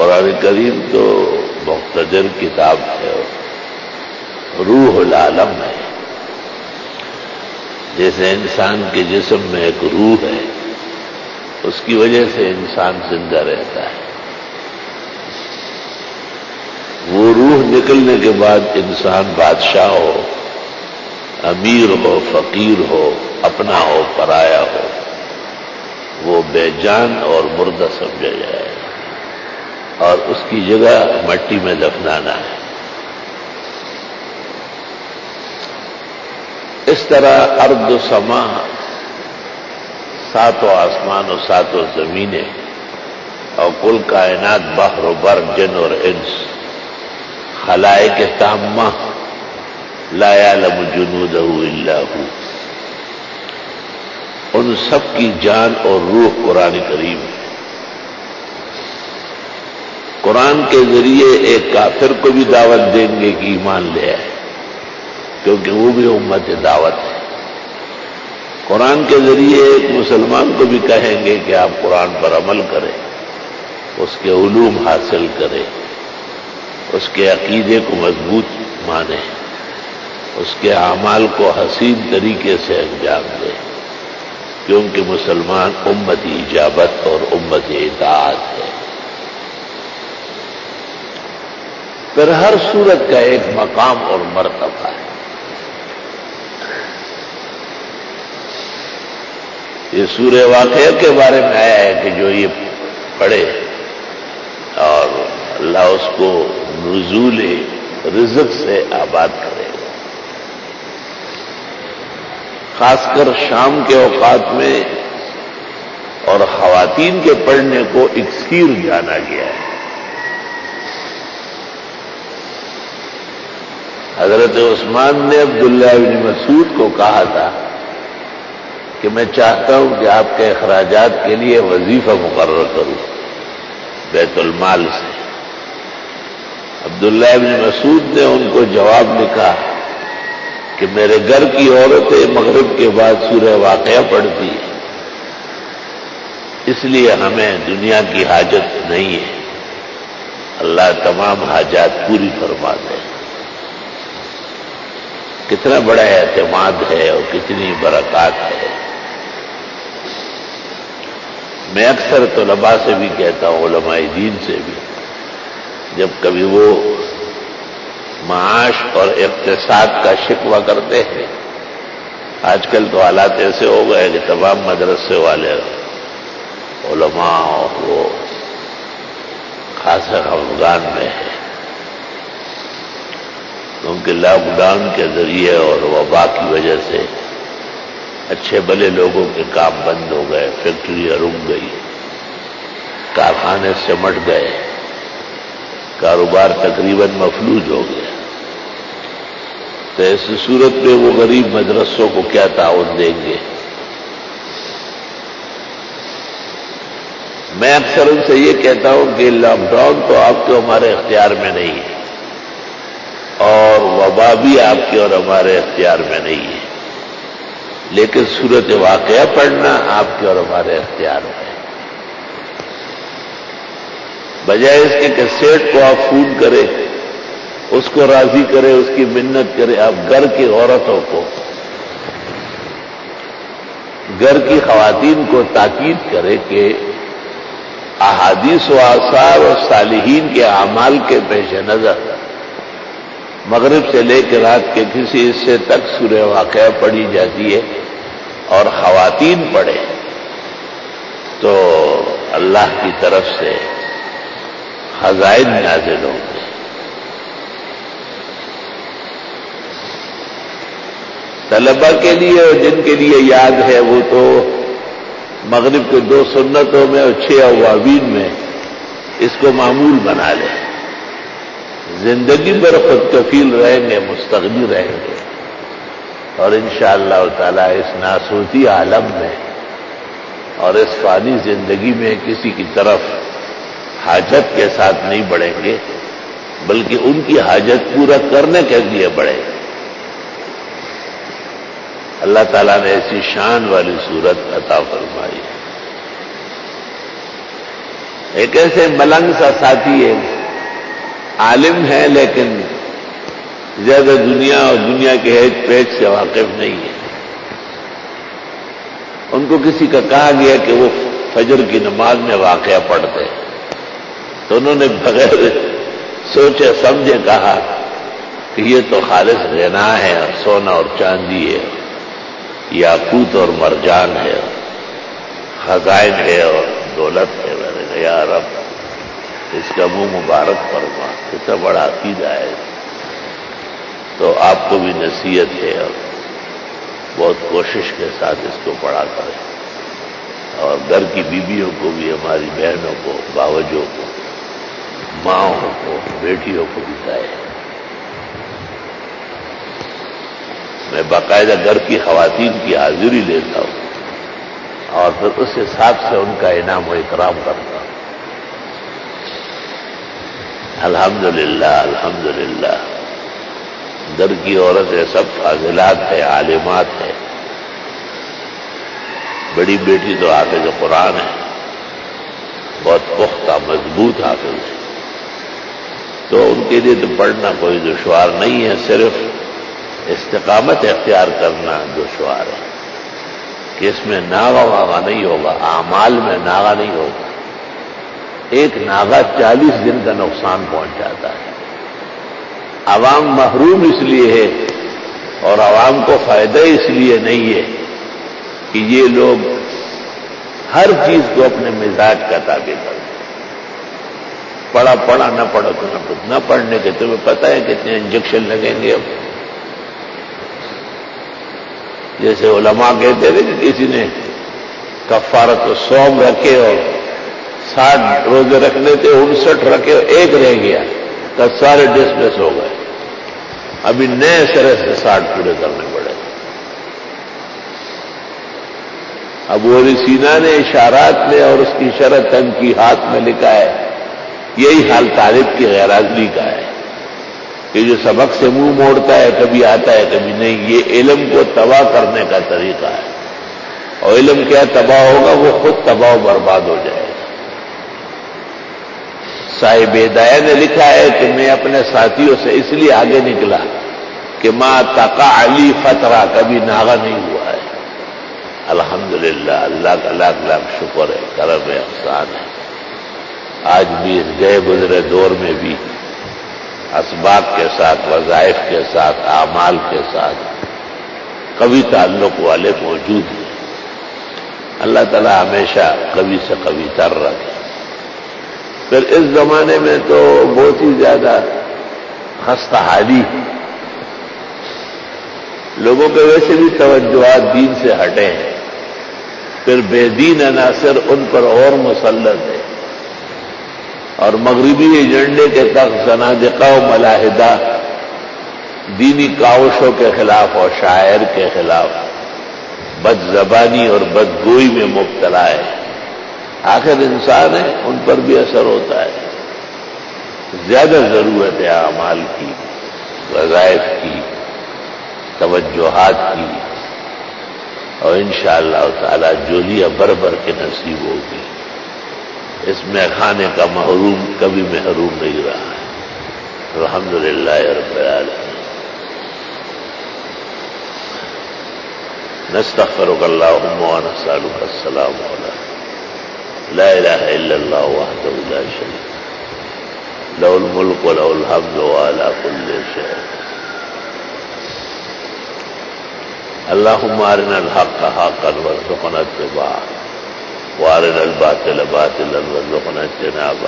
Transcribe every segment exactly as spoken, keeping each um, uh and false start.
قرآن کریم تو مقتدر کتاب ہے، روح العالم ہے. جیسے انسان کے جسم میں ایک روح ہے، اس کی وجہ سے انسان زندہ رہتا ہے. وہ روح نکلنے کے بعد انسان بادشاہ ہو، امیر ہو، فقیر ہو، اپنا ہو، پرایا ہو، وہ بے جان اور مردہ سمجھا جائے اور اس کی جگہ مٹی میں دفنانا ہے. اس طرح ارض و سما، ساتوں آسمان و ساتوں زمینیں اور کل کائنات، بحر و بر، جن اور انس، خلائق تامہ، لا یعلم جنودہ الا ہو، ان سب کی جان اور روح قرآن کریم ہے. قرآن کے ذریعے ایک کافر کو بھی دعوت دیں گے کہ ایمان لے آئے، کیونکہ وہ بھی امت دعوت ہے. قرآن کے ذریعے ایک مسلمان کو بھی کہیں گے کہ آپ قرآن پر عمل کریں، اس کے علوم حاصل کریں، اس کے عقیدے کو مضبوط مانیں، اس کے اعمال کو حسین طریقے سے انجام دیں، کیونکہ مسلمان امت اجابت اور امت اطاعت ہے. پھر ہر صورت کا ایک مقام اور مرتبہ ہے. یہ سورہ واقعہ کے بارے میں آیا ہے کہ جو یہ پڑھے اور اللہ اس کو نزول رزق سے آباد کرے گا. خاص کر شام کے اوقات میں اور خواتین کے پڑھنے کو اکثیر جانا گیا ہے. حضرت عثمان نے عبداللہ بن مسعود کو کہا تھا کہ میں چاہتا ہوں کہ آپ کے اخراجات کے لیے وظیفہ مقرر کروں بیت المال سے. عبداللہ بن مسعود نے ان کو جواب لکھا کہ میرے گھر کی عورتیں مغرب کے بعد سورہ واقعہ پڑھتی ہیں، اس لیے ہمیں دنیا کی حاجت نہیں ہے، اللہ تمام حاجات پوری فرما دے. کتنا بڑا اعتماد ہے اور کتنی برکات ہے. میں اکثر طلباء سے بھی کہتا ہوں، علماء دین سے بھی، جب کبھی وہ معاش اور اقتصاد کا شکوہ کرتے ہیں، آج کل تو حالات ایسے ہو گئے کہ تمام مدرسے والے علماء اور وہ خاص افغان میں ہے، کیونکہ لاک ڈاؤن کے ذریعے اور وبا کی وجہ سے اچھے بھلے لوگوں کے کام بند ہو گئے، فیکٹریاں رک گئی، کارخانے سمٹ گئے، کاروبار تقریباً مفلوج ہو گیا. تو ایسی صورت میں وہ غریب مدرسوں کو کیا تعاون دیں گے؟ میں اکثر ان سے یہ کہتا ہوں کہ لاک ڈاؤن تو آپ کے ہمارے اختیار میں نہیں ہے اور وبا بھی آپ کے اور ہمارے اختیار میں نہیں ہے، لیکن صورت واقعہ پڑھنا آپ کے اور ہمارے اختیار میں ہے. بجائے اس کے کہ سیٹ کو آپ فون کریں، اس کو راضی کرے، اس کی منت کرے، آپ گھر کی عورتوں کو، گھر کی خواتین کو تاکید کرے کہ احادیث و آثار اور صالحین کے اعمال کے پیش نظر مغرب سے لے کے رات کے کسی حصے تک سورہ واقعہ پڑھی جاتی ہے اور خواتین پڑھے تو اللہ کی طرف سے خزائن نازل ہوں گے. طلبہ کے لیے اور جن کے لیے یاد ہے وہ تو مغرب کے دو سنتوں میں اور چھ اوابین میں اس کو معمول بنا لیں. زندگی پر خود کفیل رہیں گے، مستغنی رہیں گے اور انشاءاللہ تعالی اس ناسوتی عالم میں اور اس فانی زندگی میں کسی کی طرف حاجت کے ساتھ نہیں بڑھیں گے، بلکہ ان کی حاجت پورا کرنے کے لیے بڑھیں گے. اللہ تعالیٰ نے ایسی شان والی صورت عطا فرمائی. ایک ایسے ملنگ سا ساتھی ہے، عالم ہے لیکن زیادہ دنیا اور دنیا کے ہیج پیچ سے واقف نہیں ہے. ان کو کسی کا کہا گیا کہ وہ فجر کی نماز میں واقعہ پڑھتے ہیں، تو انہوں نے بغیر سوچے سمجھے کہا کہ یہ تو خالص غنا ہے، اور سونا اور چاندی ہے، یاقوت اور مرجان ہے، خزائن ہے اور دولت ہے. میں نے کہا یا رب اس کا منہ مبارک فرما، کتنا بڑا عقیدہ ہے. تو آپ کو بھی نصیحت ہے اور بہت کوشش کے ساتھ اس کو پڑھا کریں، اور گھر کی بیویوں کو بھی، ہماری بہنوں کو، باوجوں کو، ماؤں کو، بیٹیوں کو بتائے. میں باقاعدہ گھر کی خواتین کی حاضری لیتا ہوں اور پھر اس حساب سے ان کا انعام و اکرام کرتا ہوں. الحمدللہ الحمدللہ گھر کی عورتیں سب فاضلات ہے، عالمات ہے. بڑی بیٹی تو حافظ قرآن ہے، بہت پختہ مضبوط حافظ ہے، تو ان کے لیے تو پڑھنا کوئی دشوار نہیں ہے، صرف استقامت اختیار کرنا دشوار ہے کہ اس میں ناغا واغا نہیں ہوگا، اعمال میں ناغا نہیں ہوگا. ایک ناغا چالیس دن کا نقصان پہنچاتا ہے. عوام محروم اس لیے ہے اور عوام کو فائدہ اس لیے نہیں ہے کہ یہ لوگ ہر چیز کو اپنے مزاج کا تابع کرتے. پڑھا پڑھا نہ پڑھا تو نہ پڑھ نہ پڑھنے کے تمہیں پتہ ہے کتنے انجیکشن لگیں گے. اب جیسے علماء کہتے تھے کہ کسی نے کفارت و صوم رکھے اور ساٹھ روزے رکھنے تھے، انسٹھ رکھے اور ایک رہ گیا تو سارے ڈسمس ہو گئے. ابھی نئے سرے سے ساٹھ پورے کرنے پڑے. ابو علی سینا نے اشارات میں اور اس کی شرح تنقیحات میں لکھا ہے، یہی حال طالب کی غیر حاضری کا ہے کہ جو سبق سے منہ موڑتا ہے، کبھی آتا ہے کبھی نہیں. یہ علم کو تباہ کرنے کا طریقہ ہے، اور علم کیا تباہ ہوگا، وہ خود تباہ و برباد ہو جائے گا. صاحب ہدایہ نے لکھا ہے کہ میں اپنے ساتھیوں سے اس لیے آگے نکلا کہ ماں تقع علی فترہ، کبھی ناغا نہیں ہوا ہے. الحمدللہ اللہ کا لاکھ لاکھ شکر ہے، کرم ہے، احسان ہے. آج بھی اس گئے گزرے دور میں بھی اسباب کے ساتھ، وظائف کے ساتھ، اعمال کے ساتھ قوی تعلق والے موجود ہیں. اللہ تعالی ہمیشہ قوی سے قوی تر رکھے. پھر اس زمانے میں تو بہت ہی زیادہ خستہ حالی، لوگوں کے ویسے بھی توجہات دین سے ہٹے ہیں، پھر بے دین عناصر ان پر اور مسلط ہے، اور مغربی ایجنڈے کے تحت زنادقہ و ملاحدہ دینی کاوشوں کے خلاف اور شاعر کے خلاف بد زبانی اور بدگوئی میں مبتلا ہے. آخر انسان ہے، ان پر بھی اثر ہوتا ہے. زیادہ ضرورت ہے اعمال کی، وظائف کی، توجہات کی، اور انشاءاللہ تعالی جولیاں بھر بھر کے نصیب ہوگی. اس میں کھانے کا محروم کبھی محروم نہیں رہا ہے. الحمدللہ رب العالمین. نستغفرک اللہم ونسألک السلام علیکم. لا الہ الا اللہ وحدہ لا شریک لہ، لہ الملک ولہ الحمد وعلی کل شیء. اللہم ارنا الحق حقا وارزقنا اتباعہ، وارنا الباطل باطلا وارزقنا اجتنابہ،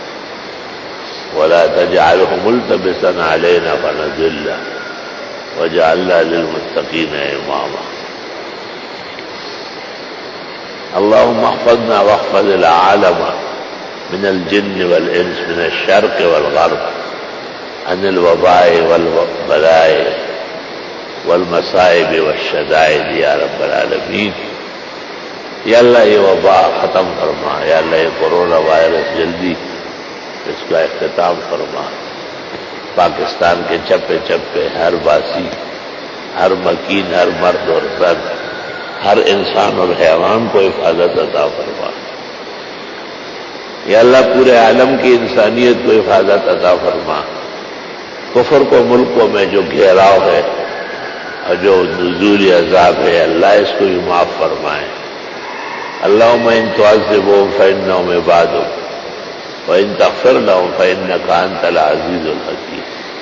ولا تجعله ملتبسا علينا فنضل واجعلنا للمتقين اماما. اللهم احفظنا واحفظ العالم من الجن والانس، من الشرق والغرب، عن الوباء والبلاء والمصائب والشدائد یا رب العالمین. یا اللہ یہ وبا ختم فرما، یا اللہ یہ کورونا وائرس جلدی اس کا اختتام فرما. پاکستان کے چپے چپے ہر باسی، ہر مکین، ہر مرد اور زن، ہر انسان اور حیوان کو حفاظت عطا فرما. یا اللہ پورے عالم کی انسانیت کو حفاظت عطا فرما، کفر کو ملکوں میں جو گھیراؤ ہے اور جو نزول عذاب ہے اللہ اس کو بھی معاف فرمائے۔ اللہم ان تعذبہم فإنہم عبادک وإن تغفر لهم فإنک انت العزیز الحکیم۔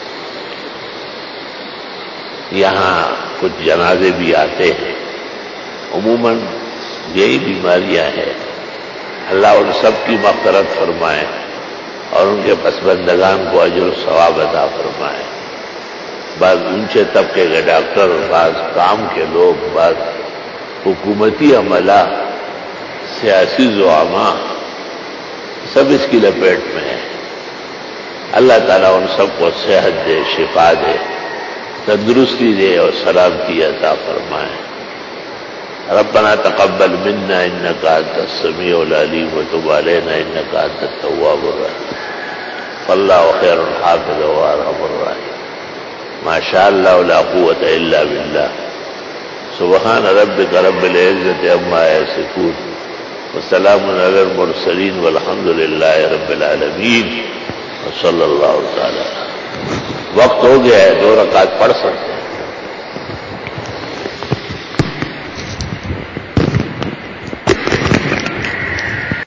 یہاں کچھ جنازے بھی آتے ہیں، عموماً یہی بیماریاں ہیں، اللہ ان سب کی مغفرت فرمائے اور ان کے پسماندگان کو اجر و ثواب عطا فرمائے۔ بعض اونچے طبقے کے ڈاکٹر، بعض کام کے لوگ، بعض حکومتی عملہ، سیاسی زعماء سب اس کی لپیٹ میں ہیں۔ اللہ تعالیٰ ان سب کو صحت دے، شفا دے، تندرستی دے اور سلامتی عطا فرمائے۔ ربنا تقبل منا انك انت السميع العليم وتب علينا انك انت التواب الرحيم فالله خير حافظا وارحم الراحمين ما شاء الله لا قوة الا بالله سبحان ربك رب العزة عما يصفون وسلام على المرسلين والحمد لله رب العالمين وصلى الله تعالى۔ وقت ہو گیا ہے، دو رکعت پڑھ سکتے ہیں۔